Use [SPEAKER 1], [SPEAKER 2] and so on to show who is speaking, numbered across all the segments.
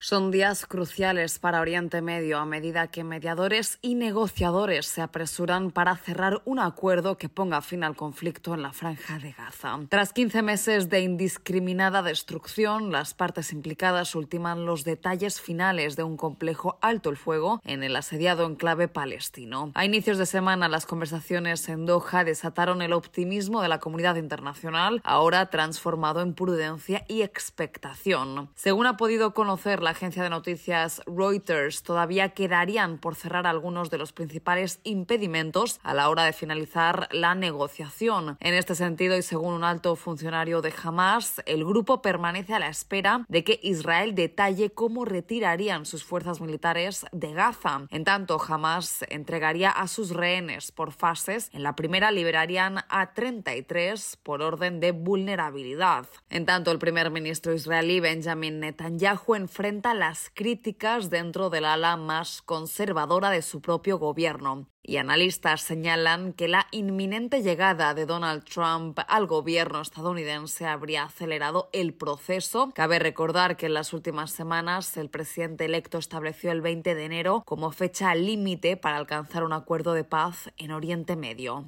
[SPEAKER 1] Son días cruciales para Oriente Medio a medida que mediadores y negociadores se apresuran para cerrar un acuerdo que ponga fin al conflicto en la Franja de Gaza. Tras 15 meses de indiscriminada destrucción, las partes implicadas ultiman los detalles finales de un complejo alto el fuego en el asediado enclave palestino. A inicios de semana, las conversaciones en Doha desataron el optimismo de la comunidad internacional, ahora transformado en prudencia y expectación. Según ha podido conocer la agencia de noticias Reuters, todavía quedarían por cerrar algunos de los principales impedimentos a la hora de finalizar la negociación. En este sentido, y según un alto funcionario de Hamás, el grupo permanece a la espera de que Israel detalle cómo retirarían sus fuerzas militares de Gaza. En tanto, Hamás entregaría a sus rehenes por fases. En la primera liberarían a 33 por orden de vulnerabilidad. En tanto, el primer ministro israelí Benjamin Netanyahu enfrenta las críticas dentro del ala más conservadora de su propio gobierno. Y analistas señalan que la inminente llegada de Donald Trump al gobierno estadounidense habría acelerado el proceso. Cabe recordar que en las últimas semanas el presidente electo estableció el 20 de enero como fecha límite para alcanzar un acuerdo de paz en Oriente Medio.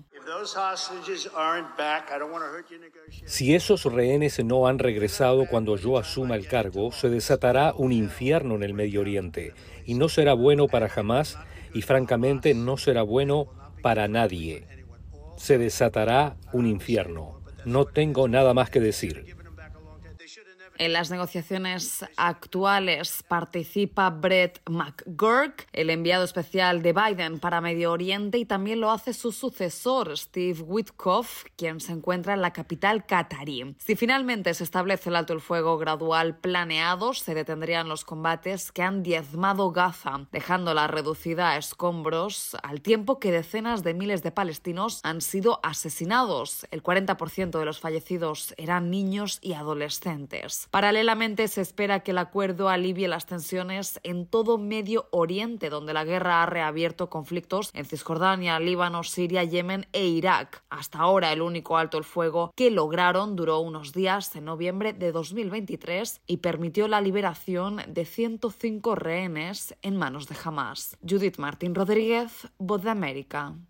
[SPEAKER 2] Si esos rehenes no han regresado cuando yo asuma el cargo, se desatará un infierno en el Medio Oriente y no será bueno para Hamás y francamente no será bueno para nadie. Se desatará un infierno. No tengo nada más que decir.
[SPEAKER 1] En las negociaciones actuales participa Brett McGurk, el enviado especial de Biden para Medio Oriente, y también lo hace su sucesor, Steve Witkoff, quien se encuentra en la capital catarí. Si finalmente se establece el alto el fuego gradual planeado, se detendrían los combates que han diezmado Gaza, dejándola reducida a escombros, al tiempo que decenas de miles de palestinos han sido asesinados. El 40% de los fallecidos eran niños y adolescentes. Paralelamente, se espera que el acuerdo alivie las tensiones en todo Medio Oriente, donde la guerra ha reabierto conflictos en Cisjordania, Líbano, Siria, Yemen e Irak. Hasta ahora, el único alto el fuego que lograron duró unos días en noviembre de 2023 y permitió la liberación de 105 rehenes en manos de Hamás. Judith Martín Rodríguez, Voz de América.